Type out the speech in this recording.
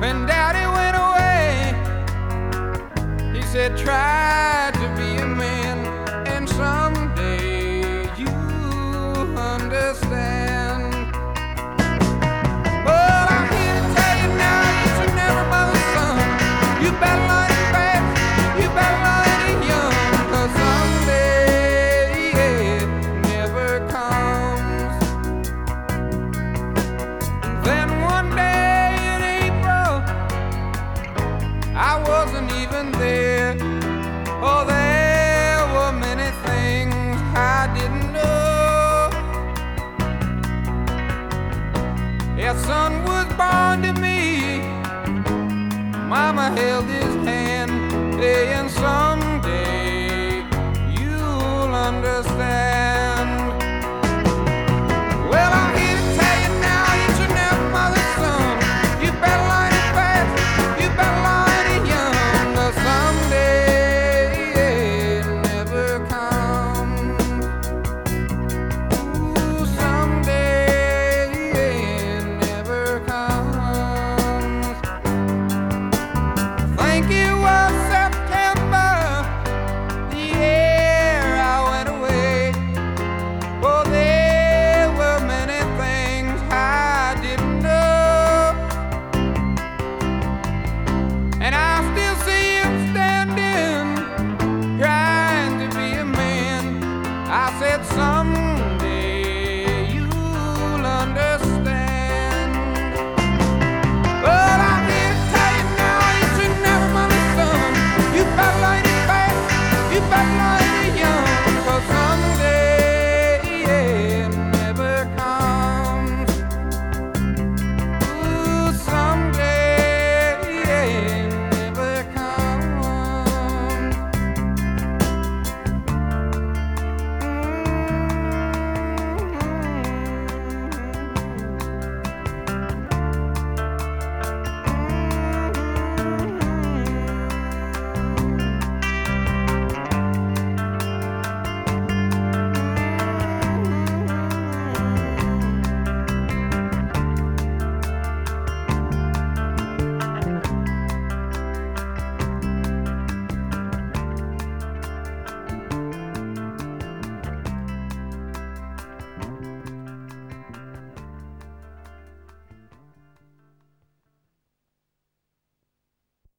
When Daddy went away, he said, try to be a man, and someday you understand. But I'm here to tell you now, you should never mother son. You better learn it fast, you better learn it young, 'cause someday it never comes. Then one day in April, I wasn't even there. Oh, there were many things I didn't know. Yeah, son was born to me. Mama held his hand, and son